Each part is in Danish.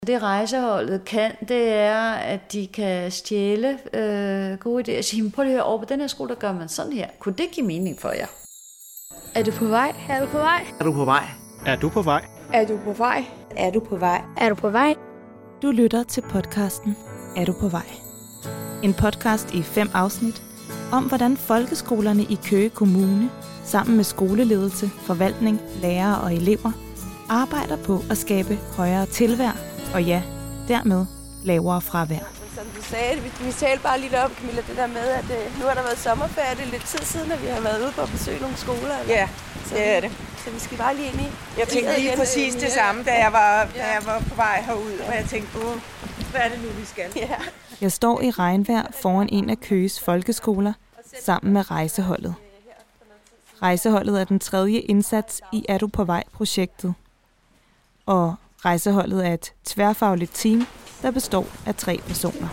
Det rejseholdet kan, det er, at de kan stjæle gode idéer og sige, prøv lige at høre, over på den her skole, der gør man sådan her. Kunne det give mening for jer? Er du på vej? Er du på vej? Er du på vej? Er du på vej? Er du på vej? Er du på vej? Er du på vej? Du lytter til podcasten Er du på vej? En podcast i 5 afsnit om, hvordan folkeskolerne i Køge Kommune sammen med skoleledelse, forvaltning, lærere og elever arbejder på at skabe højere tilværd og ja, dermed lavere fravær. Som du sagde, vi talte bare lidt om, Camilla, det der med, at nu har der været sommerferie. Det er lidt tid siden, at vi har været ude på at besøge nogle skoler. Eller? Ja, det er det. Så vi skal bare lige ind i. Jeg tænkte lige præcis det samme, da jeg var på vej herud, og jeg tænkte, hvad er det nu, vi skal? Ja. Jeg står i regnvejr foran en af Køges folkeskoler sammen med rejseholdet. Rejseholdet er den 3. indsats i Er du på vej-projektet. Og rejseholdet er et tværfagligt team, der består af 3 personer.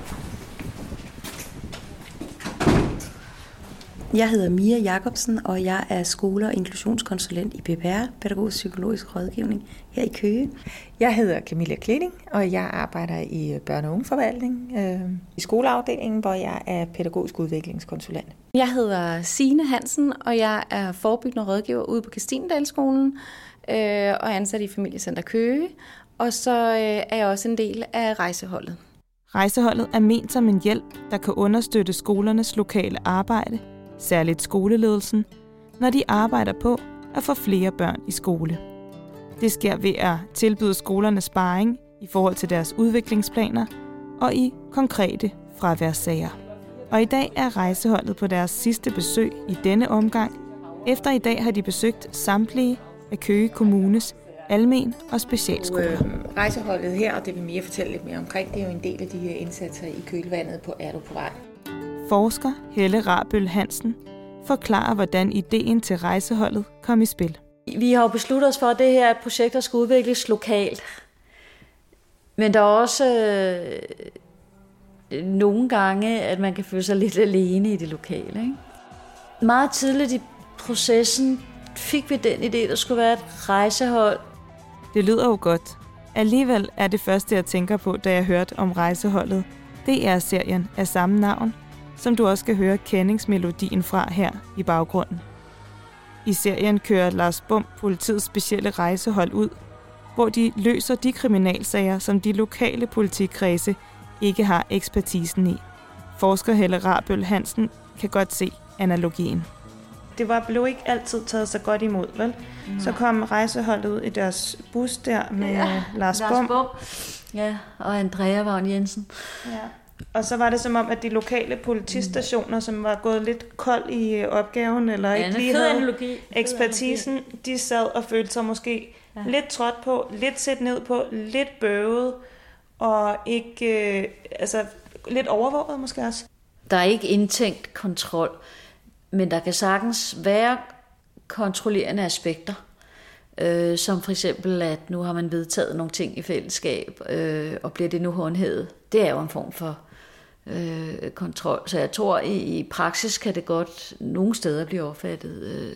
Jeg hedder Mia Jacobsen, og jeg er skole- og inklusionskonsulent i PPR, Pædagogisk Psykologisk Rådgivning, her i Køge. Jeg hedder Camilla Klening, og jeg arbejder i børne- og ungeforvaltning i skoleafdelingen, hvor jeg er pædagogisk udviklingskonsulent. Jeg hedder Signe Hansen, og jeg er forebyggende rådgiver ude på Kirstindalsskolen og ansat i Familiecenter Køge. Og så er jeg også en del af rejseholdet. Rejseholdet er ment som en hjælp, der kan understøtte skolernes lokale arbejde, særligt skoleledelsen, når de arbejder på at få flere børn i skole. Det sker ved at tilbyde skolerne sparring i forhold til deres udviklingsplaner og i konkrete fraværssager. Og i dag er rejseholdet på deres sidste besøg i denne omgang. Efter i dag har de besøgt samtlige af Køge Kommunes almen- og specialskoler. Rejseholdet her, og det vil Mia fortælle lidt mere omkring, det er jo en del af de her indsatser i kølvandet på Er du på vej? Forsker Helle Rabøl Hansen forklarer, hvordan ideen til rejseholdet kom i spil. Vi har jo besluttet os for, at det her er et projekt, der skal udvikles lokalt. Men der er også nogle gange, at man kan føle sig lidt alene i det lokale. Ikke? Meget tidligt i processen fik vi den idé, der skulle være et rejsehold. Det lyder jo godt. Alligevel er det første, jeg tænker på, da jeg hørte om rejseholdet, det er serien af samme navn, som du også skal høre kendingsmelodien fra her i baggrunden. I serien kører Lars Bum politiets specielle rejsehold ud, hvor de løser de kriminalsager, som de lokale politikredse ikke har ekspertisen i. Forsker Helle Rabøl Hansen kan godt se analogien. Det blev ikke altid taget så godt imod, vel? Så kom rejseholdet ud i deres bus der med Lars Bum. Ja, og Andrea Vagn Jensen. Ja. Og så var det som om, at de lokale politistationer, som var gået lidt kold i opgaven, eller ikke lige havde ekspertisen, de sad og følte sig måske lidt trådt på, lidt set ned på, lidt bøvet, og ikke, lidt overvåget måske også. Der er ikke indtænkt kontrol, men der kan sagtens være kontrollerende aspekter, som for eksempel, at nu har man vedtaget nogle ting i fællesskab, og bliver det nu håndhævet. Det er jo en form for kontrol. Så jeg tror, i praksis kan det godt nogle steder blive opfattet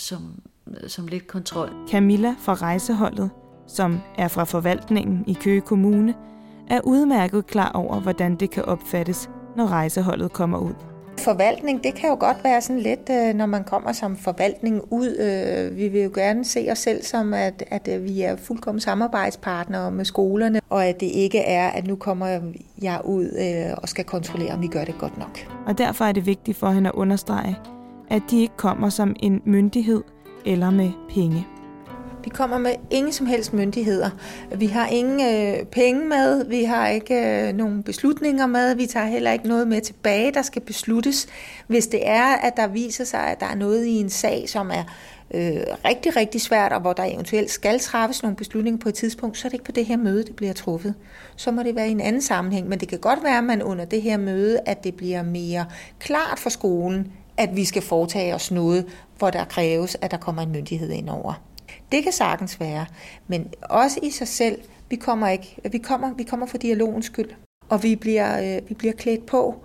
som lidt kontrol. Camilla fra rejseholdet, som er fra forvaltningen i Køge Kommune, er udmærket klar over, hvordan det kan opfattes, når rejseholdet kommer ud. Forvaltning, det kan jo godt være sådan lidt, når man kommer som forvaltning ud. Vi vil jo gerne se os selv som, at vi er fuldkommen samarbejdspartnere med skolerne, og at det ikke er, at nu kommer jeg ud og skal kontrollere, om vi gør det godt nok. Og derfor er det vigtigt for hende at understrege, at de ikke kommer som en myndighed eller med penge. Vi kommer med ingen som helst myndigheder. Vi har ingen penge med, vi har ikke nogen beslutninger med, vi tager heller ikke noget med tilbage, der skal besluttes. Hvis det er, at der viser sig, at der er noget i en sag, som er rigtig, rigtig svært, og hvor der eventuelt skal træffes nogle beslutninger på et tidspunkt, så er det ikke på det her møde, det bliver truffet. Så må det være i en anden sammenhæng, men det kan godt være, at man under det her møde, at det bliver mere klart for skolen, at vi skal foretage os noget, hvor der kræves, at der kommer en myndighed ind over. Det kan sagtens være, men også i sig selv, vi kommer for dialogens skyld, og vi bliver klædt på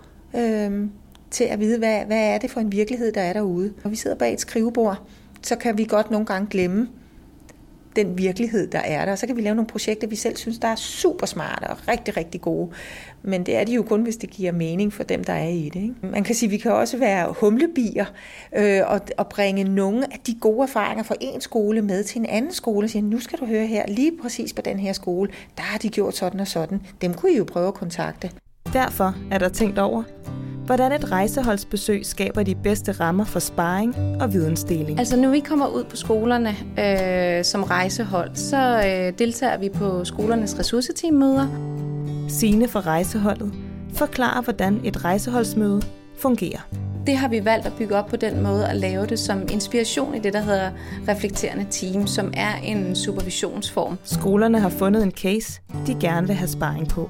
til at vide, hvad er det for en virkelighed, der er derude. Når vi sidder bag et skrivebord, så kan vi godt nogle gange glemme, den virkelighed, der er der. Og så kan vi lave nogle projekter, vi selv synes, der er super smarte og rigtig, rigtig gode. Men det er de jo kun, hvis det giver mening for dem, der er i det. Ikke? Man kan sige, at vi kan også være humlebier og bringe nogle af de gode erfaringer fra en skole med til en anden skole. Og sige, nu skal du høre her, lige præcis på den her skole, der har de gjort sådan og sådan. Dem kunne I jo prøve at kontakte. Derfor er der tænkt over, hvordan et rejseholdsbesøg skaber de bedste rammer for sparring og vidensdeling. Altså når vi kommer ud på skolerne som rejsehold, så deltager vi på skolernes ressourceteammøder. Signe fra rejseholdet forklarer, hvordan et rejseholdsmøde fungerer. Det har vi valgt at bygge op på den måde at lave det som inspiration i det, der hedder reflekterende team, som er en supervisionsform. Skolerne har fundet en case, de gerne vil have sparring på.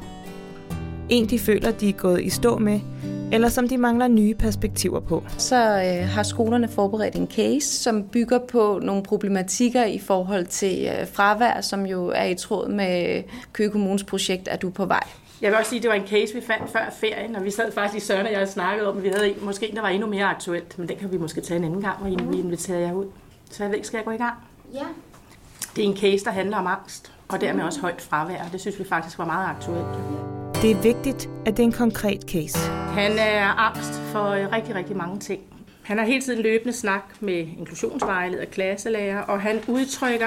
En, de føler, de er gået i stå med, eller som de mangler nye perspektiver på. Så har skolerne forberedt en case, som bygger på nogle problematikker i forhold til fravær, som jo er i tråd med Køge Kommunes projekt Er du på vej? Jeg vil også sige, at det var en case, vi fandt før ferien, og vi sad faktisk i Søren og jeg snakkede om, at vi havde en, måske en, der var endnu mere aktuelt, men den kan vi måske tage en anden gang, hvor vi inviterer jer ud. Så jeg ved ikke, skal jeg gå i gang? Ja. Det er en case, der handler om angst, og dermed også højt fravær, og det synes vi faktisk var meget aktuelt. Det er vigtigt, at det er en konkret case. Han er angst for rigtig, rigtig mange ting. Han har hele tiden løbende snak med inklusionsvejleder og klasselærer, og han udtrykker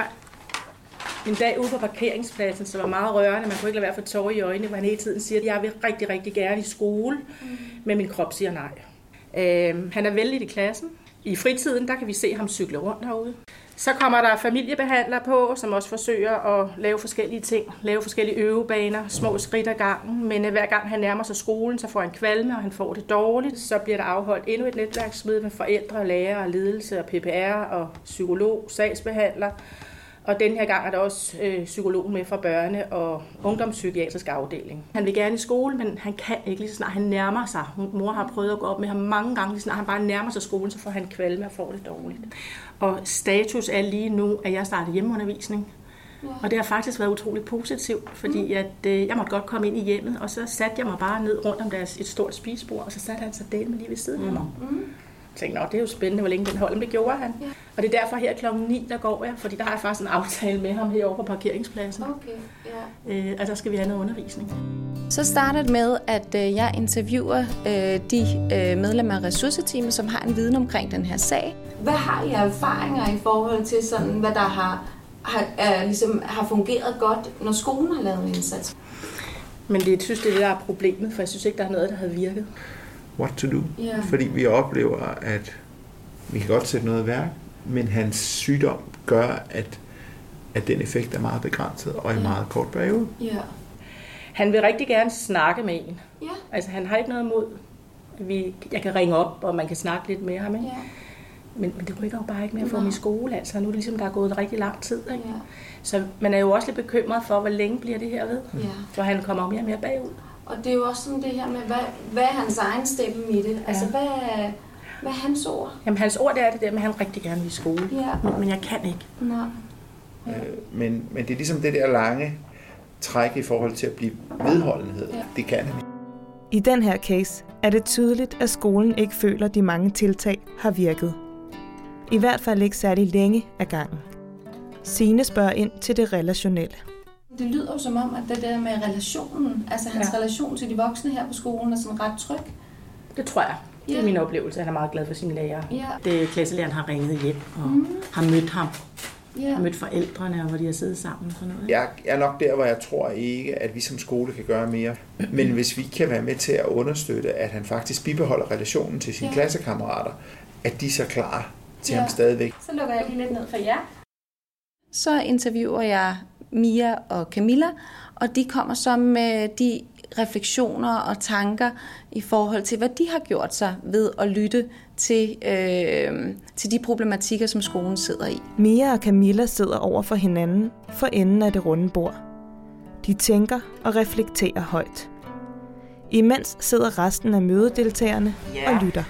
en dag ude på parkeringspladsen, som var meget rørende. Man kunne ikke lade være for tårer i øjnene, hvor han hele tiden siger, at jeg vil rigtig, rigtig gerne i skole, men min krop siger nej. Han er vældig i klassen. I fritiden, der kan vi se ham cykle rundt herude. Så kommer der familiebehandlere på, som også forsøger at lave forskellige ting, lave forskellige øvebaner, små skridt ad gangen, men hver gang han nærmer sig skolen, så får han kvalme, og han får det dårligt. Så bliver der afholdt endnu et netværksmøde med forældre, lærere, ledelse og PPR og psykolog, sagsbehandler. Og den her gang er der også psykolog med fra børne- og ungdomspsykiatrisk afdeling. Han vil gerne i skole, men han kan ikke lige så snart han nærmer sig. Mor har prøvet at gå op med ham mange gange, lige så snart han bare nærmer sig skolen, så får han kvalme og får det dårligt. Og status er lige nu, at jeg startede hjemmeundervisning. Ja. Og det har faktisk været utroligt positivt, fordi at, jeg måtte godt komme ind i hjemmet, og så satte jeg mig bare ned rundt om et stort spisebord, og så satte han sig del med lige ved siden af mig. Jeg tænkte, det er jo spændende, hvor længe den holder, men det gjorde han. Ja. Og det er derfor her klokken 9, der går jeg, fordi der har jeg faktisk en aftale med ham herovre på parkeringspladsen. Okay, ja. Og der skal vi have noget undervisning. Så starter det med, at jeg interviewer de medlemmer af ressourceteamet, som har en viden omkring den her sag. Hvad har I erfaringer i forhold til, sådan, hvad der har fungeret godt, når skolen har lavet en indsats? Men jeg synes, det er det, der er problemet, for jeg synes ikke, der er noget, der havde virket. What to do. Yeah. Fordi vi oplever, at vi kan godt sætte noget i værk, men hans sygdom gør, at den effekt er meget begrænset og i meget kort periode. Yeah. Han vil rigtig gerne snakke med en. Yeah. Altså, han har ikke noget imod. Jeg kan ringe op, og man kan snakke lidt med ham. Ikke? Yeah. Men det rykker jo bare ikke med at få ham i skole. Altså, nu er det ligesom, der er gået rigtig lang tid. Ikke? Yeah. Så man er jo også lidt bekymret for, hvor længe bliver det her ved. Yeah. For han kommer mere og mere bagud. Og det er jo også sådan det her med, hvad er hans egen stemme i det? Altså, hvad er hans ord? Jamen, hans ord det er det der med, at han rigtig gerne vil i skole. Ja. Men jeg kan ikke. Nej. Ja. Men det er ligesom det der lange træk i forhold til at blive vedholdenhed. Ja. Det kan han ikke. I den her case er det tydeligt, at skolen ikke føler, at de mange tiltag har virket. I hvert fald ikke særlig længe ad gangen. Signe spørger ind til det relationelle. Det lyder jo som om, at det der med relationen, altså hans relation til de voksne her på skolen, er sådan ret tryg. Det tror jeg. Det er min oplevelse. Han er meget glad for sine lærere. Det klasselæreren har ringet hjem og har mødt ham. Har mødt forældrene, og hvor de har siddet sammen. Sådan noget. Jeg er nok der, hvor jeg tror ikke, at vi som skole kan gøre mere. Men hvis vi kan være med til at understøtte, at han faktisk bibeholder relationen til sine klassekammerater, at de er så klar til ham stadigvæk. Så lukker jeg lige lidt ned for jer. Så interviewer jeg Mia og Camilla, og de kommer så med de refleksioner og tanker i forhold til, hvad de har gjort sig ved at lytte til de problematikker, som skolen sidder i. Mia og Camilla sidder over for hinanden for enden af det runde bord. De tænker og reflekterer højt. Imens sidder resten af mødedeltagerne og lytter.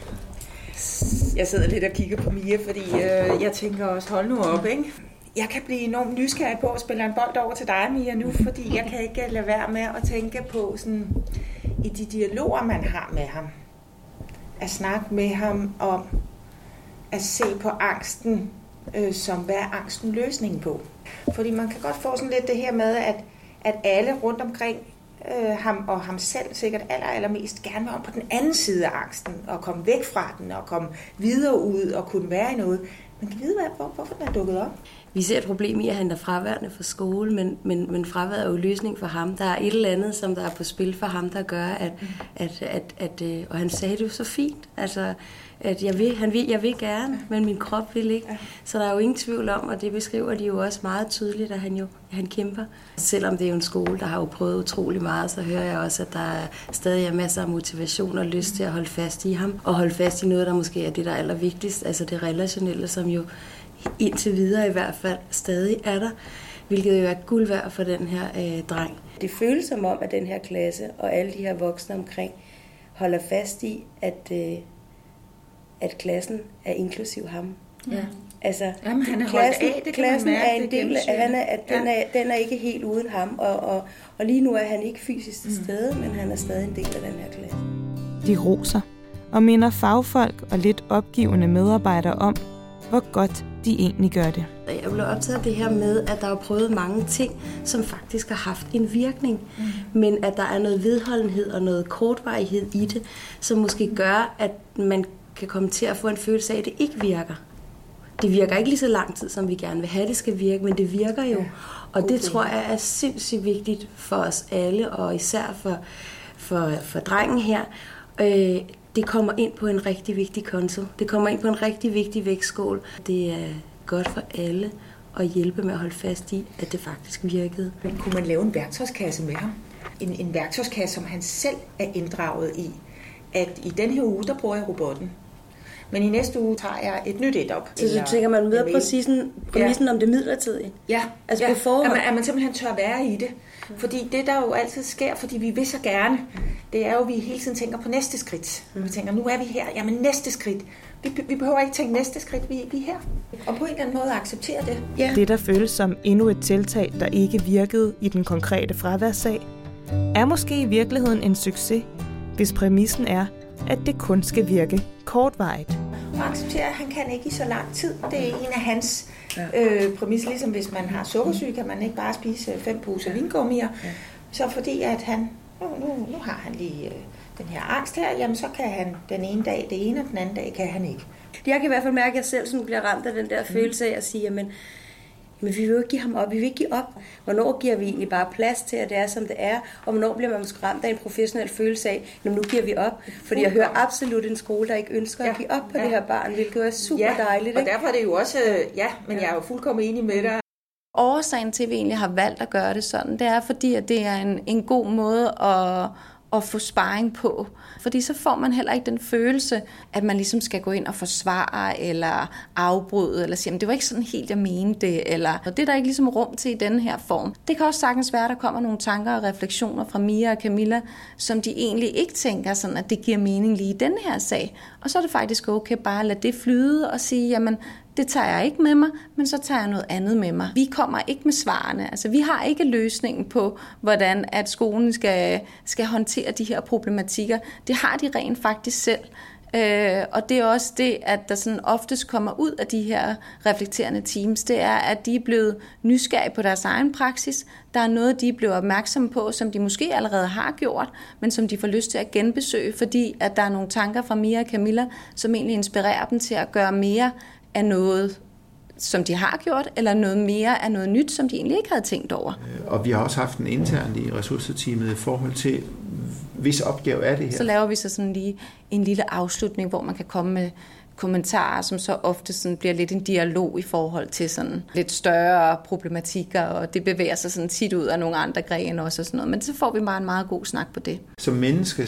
Jeg sidder lidt og kigger på Mia, fordi jeg tænker også, hold nu op, ikke? Jeg kan blive enormt nysgerrig på at spille en bold over til dig, Mia, nu, fordi jeg kan ikke lade være med at tænke på sådan, i de dialoger, man har med ham. At snakke med ham om at se på angsten som hvad er angsten løsningen på. Fordi man kan godt få sådan lidt det her med, at alle rundt omkring ham og ham selv sikkert allermest gerne vil om på den anden side af angsten, og komme væk fra den, og komme videre ud, og kunne være i noget. Man kan vide, hvorfor den er dukket op. Vi ser et problem i, at han er fraværende fra skole, men fraværet er jo løsning for ham. Der er et eller andet, som der er på spil for ham, der gør, at og han sagde det jo så fint, altså, at jeg vil gerne, men min krop vil ikke. Så der er jo ingen tvivl om, og det beskriver de jo også meget tydeligt, at han kæmper. Selvom det er jo en skole, der har jo prøvet utrolig meget, så hører jeg også, at der stadig er masser af motivation og lyst til at holde fast i ham, og holde fast i noget, der måske er det, der er allervigtigst, altså det relationelle, som jo indtil videre i hvert fald stadig er der, hvilket jo er guld værd for den her dreng. Det føles som om, at den her klasse og alle de her voksne omkring holder fast i, at klassen er inklusiv ham. Ja. Altså, jamen, han er klassen er en del af, den er ikke helt uden ham, og lige nu er han ikke fysisk til stede, men han er stadig en del af den her klasse. De roser og minder fagfolk og lidt opgivende medarbejdere om, hvor godt de egentlig gør det. Jeg blev optaget af det her med, at der er prøvet mange ting, som faktisk har haft en virkning, men at der er noget vedholdenhed og noget kortvarighed i det, som måske gør, at man kan komme til at få en følelse af, at det ikke virker. Det virker ikke lige så lang tid, som vi gerne vil have, det skal virke, men det virker jo. Og det tror jeg er sindssygt vigtigt for os alle, og især for drengen her. Det kommer ind på en rigtig vigtig konto. Det kommer ind på en rigtig vigtig vægtskål. Det er godt for alle at hjælpe med at holde fast i, at det faktisk virkede. Men kunne man lave en værktøjskasse med ham? En værktøjskasse, som han selv er inddraget i. At i den her uge, der bruger jeg robotten. Men i næste uge tager jeg et nyt et op. Så tænker man videre præmissen om det midlertidige? Ja, altså på forhånd. At man simpelthen tør være i det. Fordi det, der jo altid sker, fordi vi vil så gerne, det er jo, at vi hele tiden tænker på næste skridt. Vi tænker, nu er vi her, jamen næste skridt. Vi behøver ikke tænke næste skridt, vi er her. Og på en eller anden måde acceptere det. Ja. Det, der føles som endnu et tiltag, der ikke virkede i den konkrete fraværssag, er måske i virkeligheden en succes, hvis præmissen er, at det kun skal virke kortvarigt. Og acceptere, at han kan ikke i så lang tid. Det er en af hans præmis, ligesom hvis man har sukkersyge, kan man ikke bare spise 5 poser vingummier. Ja. Så fordi at han, nu har han lige den her angst her, jamen så kan han den ene dag det ene, og den anden dag kan han ikke. Jeg kan i hvert fald mærke, at jeg selv sådan bliver ramt af den der følelse af at sige, jamen vi vil jo ikke give ham op, vi vil ikke give op. Hvornår giver vi egentlig bare plads til, at det er, som det er, og hvornår bliver man måske ramt af en professionel følelse af, nu giver vi op. Fordi jeg hører absolut en skole, der ikke ønsker at give op på det her barn, hvilket er super dejligt. Og derfor er det jo også, men jeg er jo fuldkommen enig med dig. Årsagen til, at vi egentlig har valgt at gøre det sådan, det er fordi, at det er en god måde at få sparring på. Fordi så får man heller ikke den følelse, at man ligesom skal gå ind og forsvare, eller afbryde, eller sige, det var ikke sådan helt, jeg mente det, eller det er der ikke ligesom rum til i denne her form. Det kan også sagtens være, at der kommer nogle tanker og refleksioner fra Mia og Camilla, som de egentlig ikke tænker sådan, at det giver mening lige i denne her sag. Og så er det faktisk okay bare at lade det flyde og sige, jamen, det tager jeg ikke med mig, men så tager jeg noget andet med mig. Vi kommer ikke med svarene. Altså, vi har ikke løsningen på, hvordan at skolen skal håndtere de her problematikker. Det har de rent faktisk selv. Og det er også det, at der sådan oftest kommer ud af de her reflekterende teams, det er, at de er blevet nysgerrige på deres egen praksis. Der er noget, de er blevet opmærksomme på, som de måske allerede har gjort, men som de får lyst til at genbesøge, fordi at der er nogle tanker fra Mia og Camilla, som egentlig inspirerer dem til at gøre mere af noget, som de har gjort, eller noget mere af noget nyt, som de egentlig ikke havde tænkt over. Og vi har også haft en intern i ressourceteamet i forhold til, hvis opgave er det her. Så laver vi så sådan lige en lille afslutning, hvor man kan komme med kommentarer, som så ofte sådan bliver lidt en dialog i forhold til sådan lidt større problematikker, og det bevæger sig sådan tit ud af nogle andre grene også og sådan noget. Men så får vi bare en meget god snak på det. Som menneske,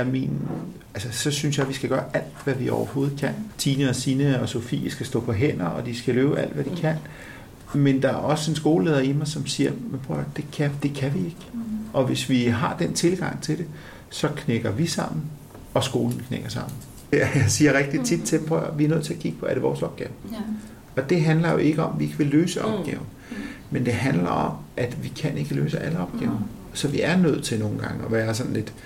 så synes jeg, at vi skal gøre alt, hvad vi overhovedet kan. Tine og Signe og Sofie skal stå på hænder, og de skal løbe alt, hvad de kan. Men der er også en skoleleder i mig, som siger, det kan vi ikke. Og hvis vi har den tilgang til det, så knækker vi sammen, og skolen knækker sammen. Jeg siger rigtig tit til dem, at vi er nødt til at kigge på, er det vores opgave? Ja. Og det handler jo ikke om, at vi ikke vil løse opgaven. Men det handler om, at vi kan ikke løse alle opgaver. Så vi er nødt til nogle gange at være sådan lidt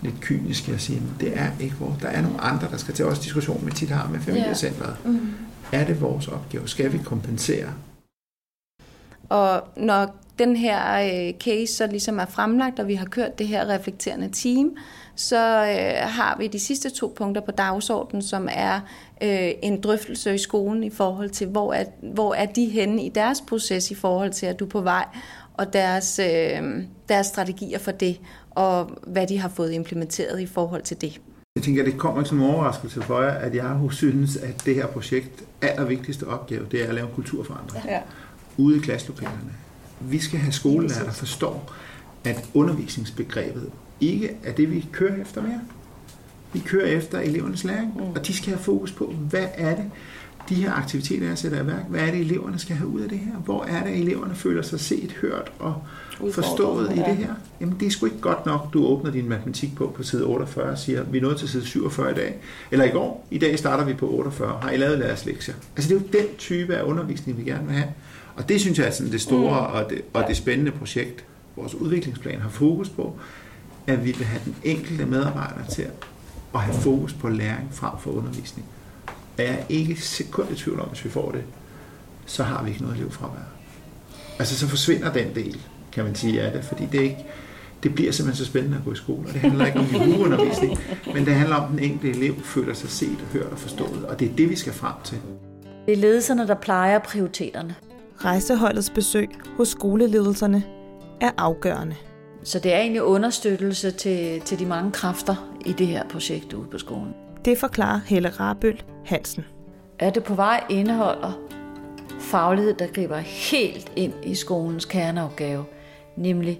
kyniske og sige, at det er ikke vores. Der er nogle andre, der skal til også diskussion med tit har med familiecentret. Er det vores opgave? Skal vi kompensere? Og når den her case så ligesom er fremlagt, og vi har kørt det her reflekterende team, så har vi de sidste 2 punkter på dagsordenen, som er en drøftelse i skolen i forhold til, hvor er de henne i deres proces i forhold til, at du er på vej, og deres strategier for det, og hvad de har fået implementeret i forhold til det. Jeg tænker, at det kommer ikke som en overraskelse for jer, at jeg synes, at det her projekt allervigtigste opgave, det er at lave en kulturforandring ude i klasselokalerne. Vi skal have skolelærer, der forstår, at undervisningsbegrebet ikke er det, vi kører efter mere. Vi kører efter elevernes læring, og de skal have fokus på, hvad er det, de her aktiviteter, jeg sætter i værk, hvad er det, eleverne skal have ud af det her? Hvor er det, eleverne føler sig set, hørt og forstået i det her? Jamen, det er sgu ikke godt nok, du åbner din matematik på side 48 og siger, vi er nået til side 47 i dag, eller i går. I dag starter vi på 48. Har I lavet jeres lektier? Altså, det er jo den type af undervisning, vi gerne vil have. Og det synes jeg er sådan det store og det spændende projekt. Vores udviklingsplan har fokus på, at vi vil have den enkelte medarbejder til at have fokus på læring frem for undervisning. Er jeg ikke sekund i tvivl om, hvis vi får det, så har vi ikke noget elevfravær. Altså så forsvinder den del, kan man sige, af det, fordi det bliver simpelthen så spændende at gå i skole, og det handler ikke om niveauundervisning, men det handler om, at den enkelte elev føler sig set og hørt og forstået, og det er det, vi skal frem til. Det er ledelserne, der plejer prioriteterne. Rejseholdets besøg hos skoleledelserne er afgørende. Så det er egentlig understøttelse til de mange kræfter i det her projekt ude på skolen. Det forklarer Helle Rabøl Hansen. Er det på vej indeholder faglighed, der griber helt ind i skolens kerneopgave, nemlig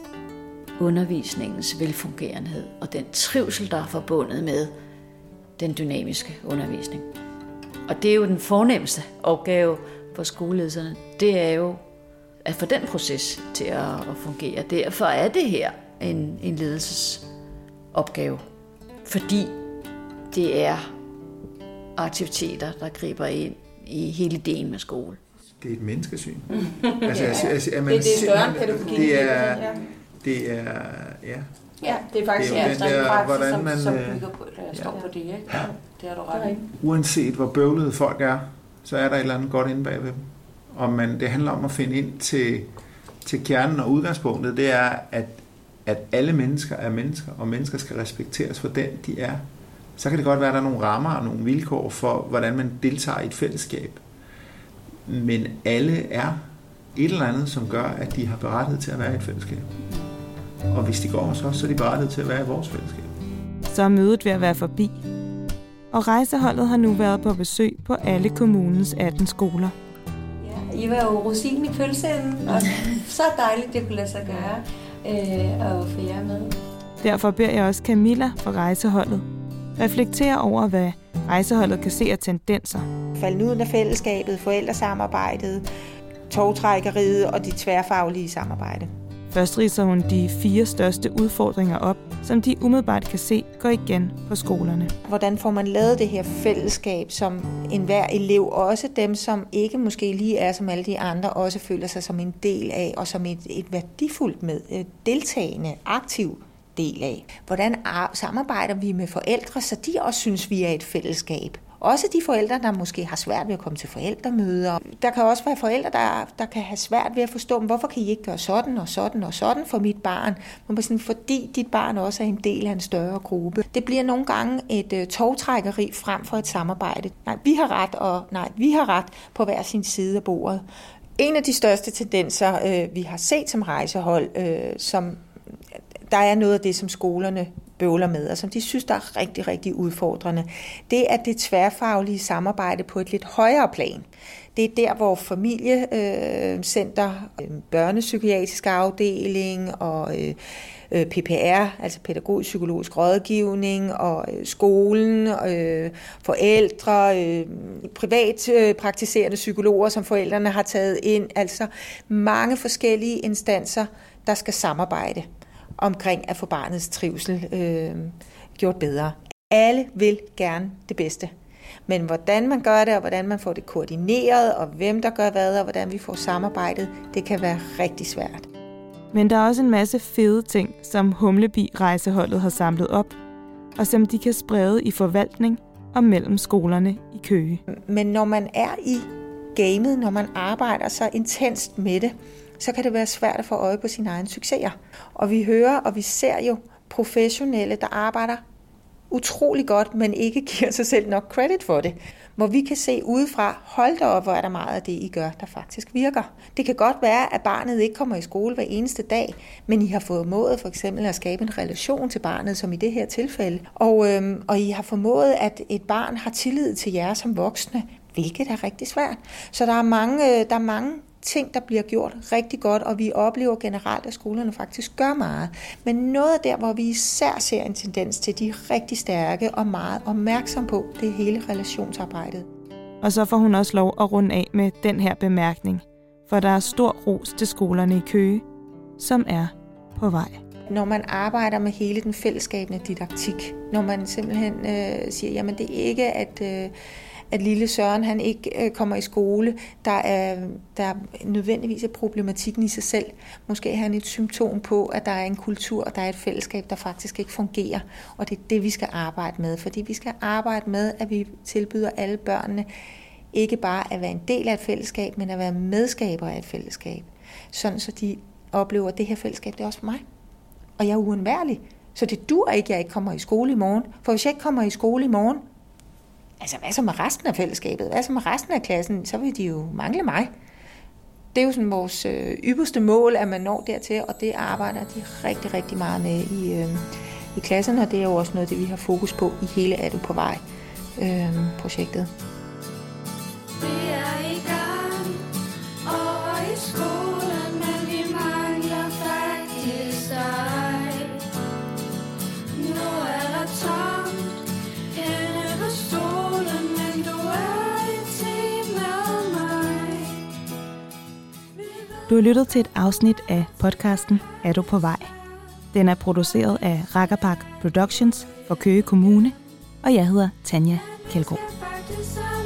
undervisningens velfungerenhed og den trivsel, der er forbundet med den dynamiske undervisning. Og det er jo den fornemmeste opgave for skoleledelserne. Det er jo at få den proces til at fungere. Derfor er det her en ledelsesopgave, fordi det er aktiviteter, der griber ind i hele ideen med skole. Det er et menneskesyn. Altså, det er større end pædagogik. Det er det er faktisk den der, hvordan man som bygger på, står på det, ikke? Ja. Det er du ret i. Uanset hvor bøvlede folk er, så er der et eller andet godt inde bagved dem. Og det handler om at finde ind til kernen og udgangspunktet, det er, at alle mennesker er mennesker, og mennesker skal respekteres for den, de er. Så kan det godt være, at der er nogle rammer og nogle vilkår for, hvordan man deltager i et fællesskab. Men alle er et eller andet, som gør, at de har berettighed til at være i et fællesskab. Og hvis de går hos os, så er de berettiget til at være i vores fællesskab. Så er mødet ved at være forbi. Og rejseholdet har nu været på besøg på alle kommunens 18 skoler. Ja, I var jo rosinen i pølseenden, og så dejligt, det kunne lade sig gøre at få jer med. Derfor beder jeg også Camilla fra rejseholdet reflektere over, hvad rejseholdet kan se af tendenser. Falden ud af fællesskabet, forældresamarbejdet, togtrækkeriet og de tværfaglige samarbejde. Først ridser hun de 4 største udfordringer op, som de umiddelbart kan se går igen på skolerne. Hvordan får man lavet det her fællesskab, som enhver elev, også dem, som ikke måske lige er som alle de andre, også føler sig som en del af, og som et værdifuldt med, deltagende, aktiv del af. Hvordan samarbejder vi med forældre, så de også synes, vi er et fællesskab? Også de forældre, der måske har svært ved at komme til forældremøder. Der kan også være forældre, der kan have svært ved at forstå, hvorfor kan I ikke gøre sådan og sådan og sådan for mit barn? Fordi dit barn også er en del af en større gruppe. Det bliver nogle gange et togtrækkeri frem for et samarbejde. Nej, vi har ret, og nej, vi har ret på hver sin side af bordet. En af de største tendenser, vi har set som rejsehold, som der er noget af det, som skolerne bøvler med, og som de synes, der er rigtig, rigtig udfordrende. Det er det tværfaglige samarbejde på et lidt højere plan. Det er der, hvor familiecenter, børnepsykiatrisk afdeling og PPR, altså pædagogisk psykologisk rådgivning, og skolen, forældre, privatpraktiserende psykologer, som forældrene har taget ind, altså mange forskellige instanser, der skal samarbejde omkring at få barnets trivsel gjort bedre. Alle vil gerne det bedste. Men hvordan man gør det, og hvordan man får det koordineret, og hvem der gør hvad, og hvordan vi får samarbejdet, det kan være rigtig svært. Men der er også en masse fede ting, som Humleby Rejseholdet har samlet op, og som de kan sprede i forvaltning, og mellem skolerne i Køge. Men når man er i gamet, når man arbejder så intenst med det, så kan det være svært at få øje på sine egne succeser. Og vi hører, og vi ser jo professionelle, der arbejder utrolig godt, men ikke giver sig selv nok credit for det. Hvor vi kan se udefra, hold da op, hvor er der meget af det, I gør, der faktisk virker. Det kan godt være, at barnet ikke kommer i skole hver eneste dag, men I har formået for eksempel at skabe en relation til barnet, som i det her tilfælde. Og I har formået, at et barn har tillid til jer som voksne, hvilket er rigtig svært. Så der er mange ting, der bliver gjort rigtig godt, og vi oplever generelt, at skolerne faktisk gør meget. Men noget af der, hvor vi især ser en tendens til, de er rigtig stærke og meget opmærksom på, det er hele relationsarbejdet. Og så får hun også lov at runde af med den her bemærkning, for der er stor ros til skolerne i Køge, som er på vej. Når man arbejder med hele den fællesskabende didaktik, når man simpelthen siger, jamen det er ikke, at lille Søren han ikke kommer i skole, der er nødvendigvis et problematikken i sig selv. Måske er han et symptom på, at der er en kultur, og der er et fællesskab, der faktisk ikke fungerer. Og det er det, vi skal arbejde med. Fordi vi skal arbejde med, at vi tilbyder alle børnene ikke bare at være en del af et fællesskab, men at være medskaber af et fællesskab. Sådan så de oplever, at det her fællesskab, det er også for mig. Og jeg er uundværlig. Så det dur ikke, at jeg ikke kommer i skole i morgen. For hvis jeg ikke kommer i skole i morgen, altså, hvad så med resten af fællesskabet? Hvad så med resten af klassen? Så vil de jo mangle mig. Det er jo sådan vores ypperste mål, at man når dertil, og det arbejder de rigtig, rigtig meget med i klasserne, og det er jo også noget, det vi har fokus på i hele Er du på vej projektet. Vi er i gang over i skolen, men vi mangler faktisk dig. Nu er der tomt henne på stolen, men du er en time med mig. Du har lyttet til et afsnit af podcasten Er du på vej? Den er produceret af Rakkerpark Productions for Køge Kommune, og jeg hedder Tanja Kjeldgaard.